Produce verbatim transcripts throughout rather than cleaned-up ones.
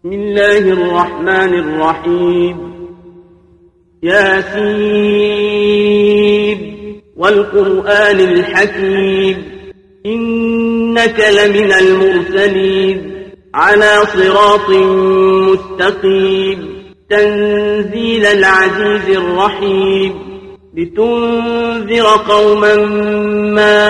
بسم الله الرحمن الرحيم. ياسين والقرآن الحكيم إنك لمن المرسلين على صراط مستقيم تنزيل العزيز الرحيم لتنذر قوما ما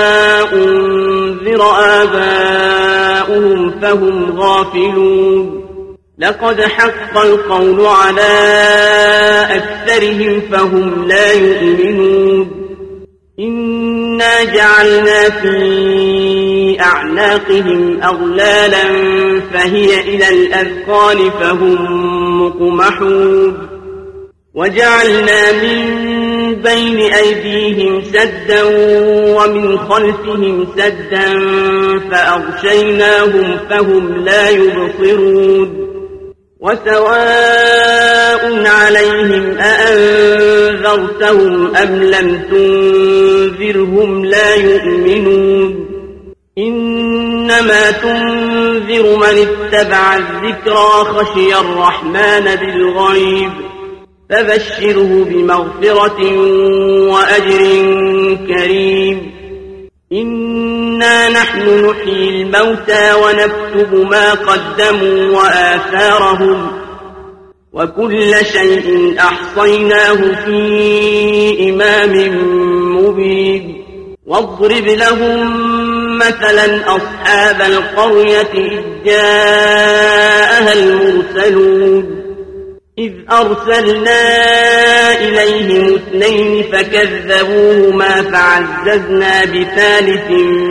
أنذر آباؤهم فهم غافلون. لقد حق القول على أكثرهم فهم لا يؤمنون. إنا جعلنا في أعناقهم أغلالا فهي إلى الأذقان فهم مقمحون. وجعلنا من بين أيديهم سدا ومن خلفهم سدا فأغشيناهم فهم لا يبصرون. وسواء عليهم أأنذرتهم أم لم تنذرهم لا يؤمنون. إنما تنذر من اتبع الذكرى خشي الرحمن بالغيب فبشره بمغفرة وأجر كريم. إنا نحن نحيي الموتى ونكتب ما قدموا وآثارهم وكل شيء أحصيناه في إمام مبين. واضرب لهم مثلا أصحاب القرية إذ جاءها المرسلون إذ أرسلنا إليهم اثنين فكذبوهما فعززنا بثالث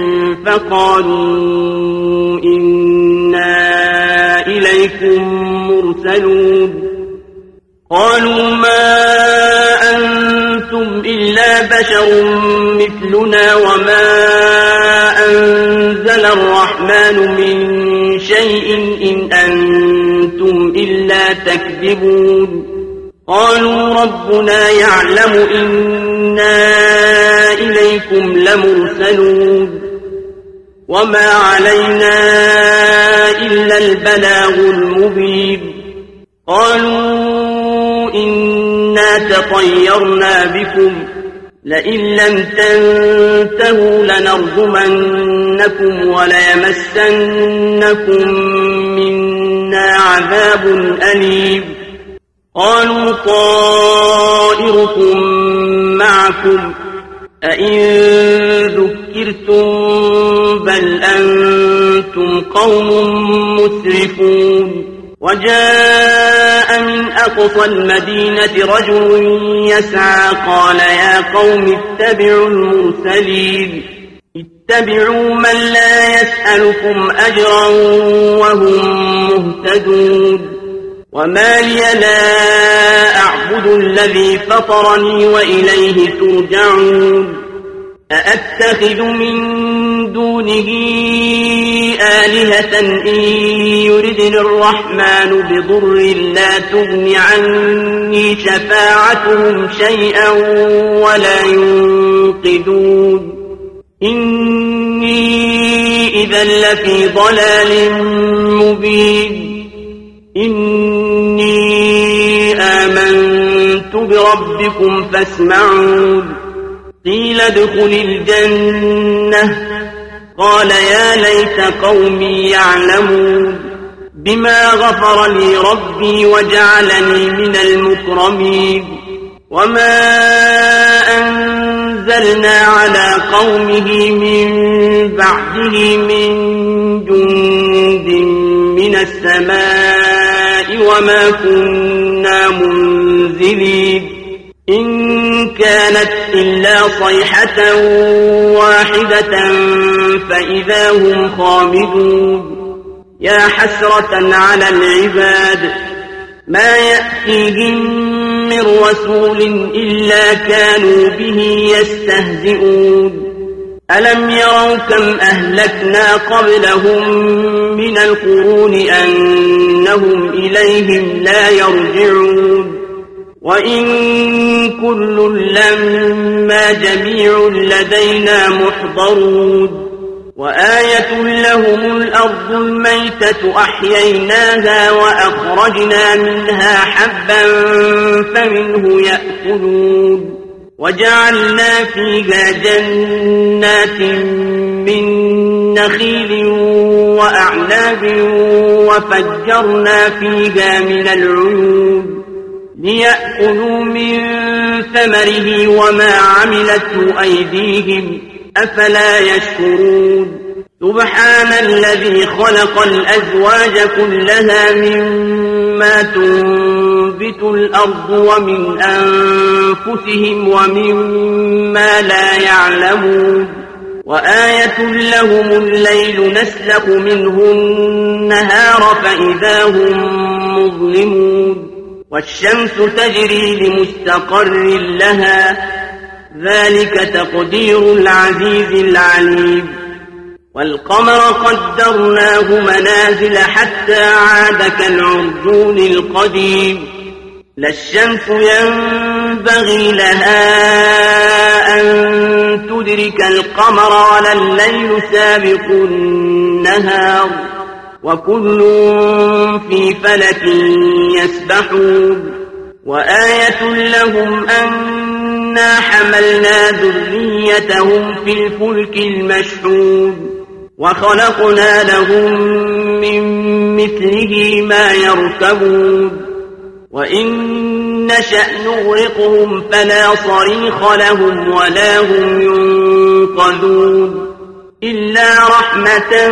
فقالوا إنا إليكم مرسلون. قالوا ما أنتم إلا بشر مثلنا وما أنزل الرحمن من شيء إن أنتم إلا تكذبون. قالوا ربنا يعلم إنا إليكم لمرسلون وما علينا إلا البلاغ المبين. قالوا إنا تطيرنا بكم لئن لم تنتهوا لنرجمنكم وليمسنكم منا عذاب أليم. قالوا طائركم معكم أئن ذكرتم بل أنتم قوم مسرفون. وجاء من أقصى المدينة رجل يسعى قال يا قوم اتبعوا المرسلين اتبعوا من لا يسألكم أجرا وهم مهتدون. وما لي لا أعبد الذي فطرني وإليه ترجعون. أأتخذ من دونه آلهة إن يردن الرحمن بضر لا تغن عني شفاعتهم شيئا ولا ينقذون. إني إذا لفي ضلال مبين. إني آمنت بربكم فاسمعون. قيل ادخل الجنة قال يا ليت قومي يعلمون بما غفر لي ربي وجعلني من المكرمين. وما أنزلنا على قومه من بعده من جند من السماء وما كنا منزلين. إن كانت إلا صيحة واحدة فإذا هم خامدون. يا حسرة على العباد ما يأتيهم من رسول إلا كانوا به يستهزئون. ألم يروا كم أهلكنا قبلهم من القرون أنهم إليهم لا يرجعون. وإن كل لما جميع لدينا محضرون. وآية لهم الأرض الميتة أحييناها وأخرجنا منها حبا فمنه يأكلون وجعلنا فيها جنات من نخيل وأعناب وفجرنا فيها من العيون ليأكلوا من ثمره وما عملته أيديهم أفلا يشكرون سبحان الذي خلق الأزواج كلها مما تنبت الأرض ومن أنفسهم ومما لا يعلمون وآية لهم الليل نسلخ منه النهار فإذا هم مظلمون والشمس تجري لمستقر لها ذلك تقدير العزيز العليم والقمر قدرناه منازل حتى عاد كالعرجون القديم لا الشمس ينبغي لها أن تدرك القمر ولا الليل سابق النهار وكل في فلك يسبحون وآية لهم أنا حملنا ذريتهم في الفلك المشحون وخلقنا لهم من مثله ما يركبون وإن نشأ نغرقهم فلا صريخ لهم ولا هم ينقذون إلا رحمة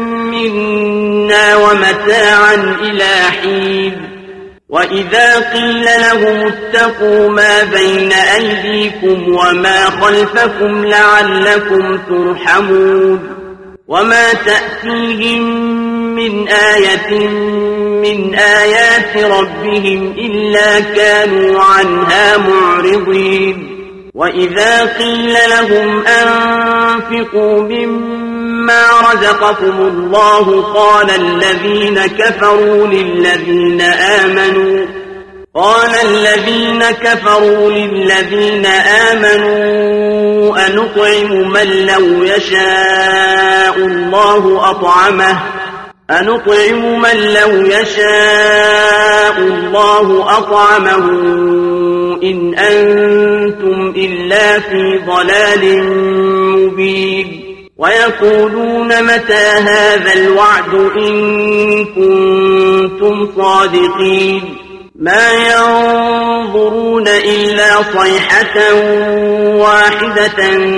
منا ومتاعا إلى حين وإذا قيل لهم اتقوا ما بين أيديكم وما خلفكم لعلكم ترحمون وما تأتيهم من آية من آيات ربهم إلا كانوا عنها معرضين وإذا قيل لهم أنفقوا مما رزقكم الله قال الذين كفروا للذين آمنوا قال الذين كفروا للذين آمنوا أنطعم من لو يشاء الله أطعمه أنطعم من لو يشاء الله أطعمه إن أنتم إلا في ضلال مبين ويقولون متى هذا الوعد إن كنتم صادقين ما ينظرون إلا صيحة واحدة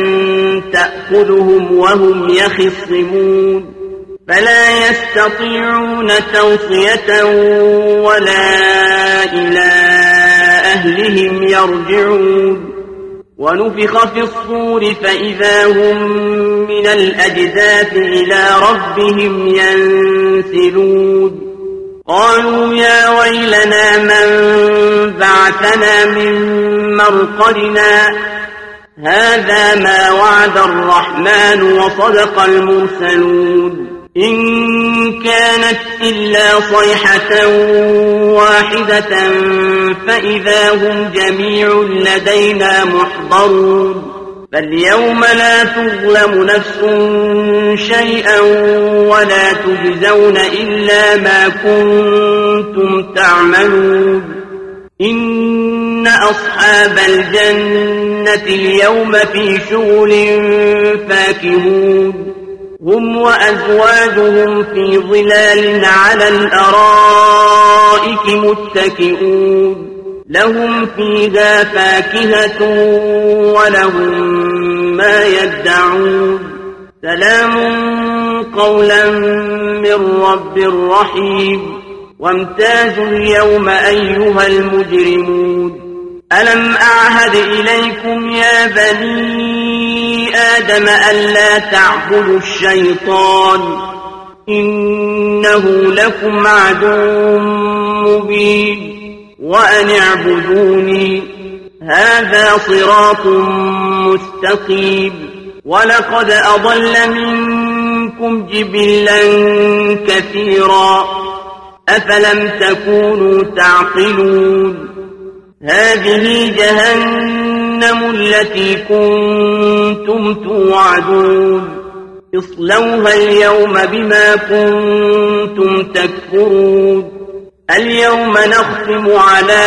تأخذهم وهم يخصمون فلا يستطيعون توصية ولا إلى أهلهم يرجعون ونفخ في الصور فإذا هم من الأجداث إلى ربهم ينسلون قالوا يا ويلنا من بعثنا من مرقدنا هذا ما وعد الرحمن وصدق المرسلون إن كانت إلا صيحة واحدة فإذا هم جميع لدينا محضرون فاليوم لا تظلم نفس شيئا ولا تجزون إلا ما كنتم تعملون إن أصحاب الجنة اليوم في شغل فاكهون هم وأزواجهم في ظلال على الأرائك متكئون لهم فيها فاكهة ولهم ما يدعون سلام قولا من رب رحيم وامتازوا اليوم أيها المجرمون ألم أعهد إليكم يا بني آدم ألا تعبدوا الشيطان إنه لكم عدو مبين وأن اعبدوني هذا صراط مستقيم ولقد أضل منكم جبلا كثيرا أفلم تكونوا تعقلون هذه جهنم التي كنتم توعدون اصلوها اليوم بما كنتم تكفرون اليوم نختم على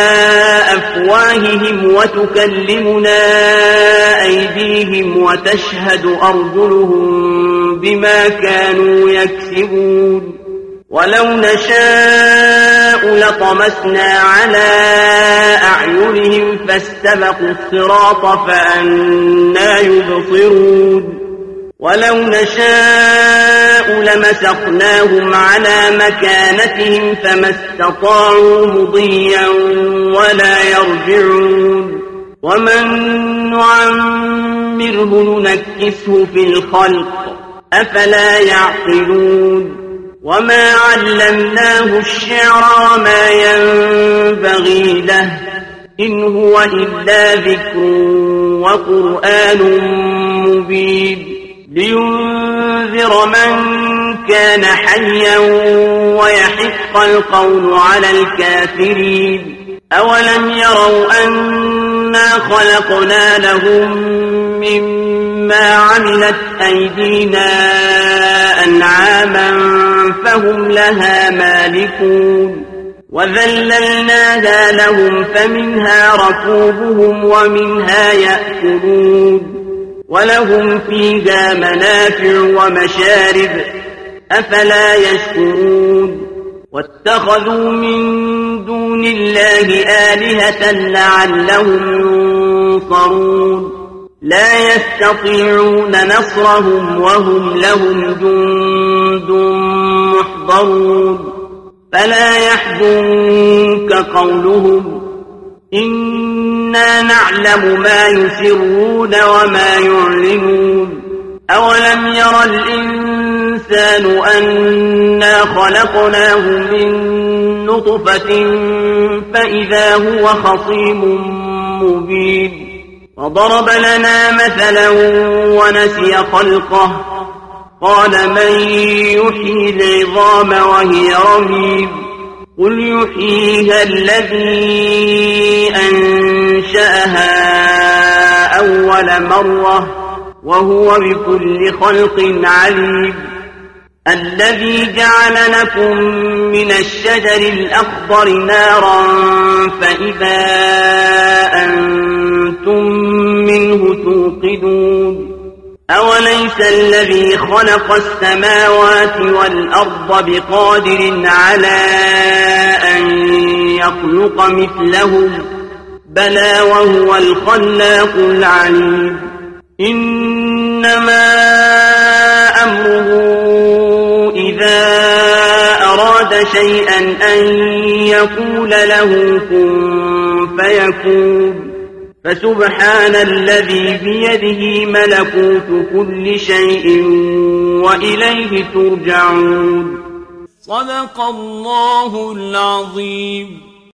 أفواههم وتكلمنا أيديهم وتشهد أرجلهم بما كانوا يكسبون ولو نشاء لطمسنا على أعينهم فاستبقوا الصراط فأنى يبصرون ولو نشاء لمسخناهم على مكانتهم فما استطاعوا مضيا ولا يرجعون ومن نعمره ننكسه في الخلق أفلا يعقلون وما علمناه الشعر وما ينبغي له إن هو إلا ذكر وقرآن مبين لينذر من كان حيا ويحق القول على الكافرين أولم يروا أنا خلقنا لهم مما عملت أيدينا أنعاما فهم لها مالكون وذللناها لهم فمنها ركوبهم ومنها يأكلون ولهم فيها منافع ومشارب أفلا يشكرون واتخذوا من دون الله آلهة لعلهم ينصرون لا يستطيعون نصرهم وهم لهم جند محضرون فلا يحزنك قولهم إنا نعلم ما يسرون وما يعلنون أولم ير الإنسان أنا خلقناه من نطفة فإذا هو خصيم مبين وضرب لنا مثلا ونسي خلقه قال من يحيي العظام وهي رميم قل يحييها الذي أنشأها أول مرة وهو بكل خلق عليم الذي جعل لكم من الشجر الأخضر نارا فإذا أنتم منه توقدون أوليس الذي خلق السماوات والأرض بقادر على أن يخلق مثلهم بلى وهو الخلاق العليم إنما أمره إذا أراد شيئا أن يقول له كن فيكون فسبحان الذي بيده ملكوت كل شيء وإليه ترجعون صدق الله العظيم.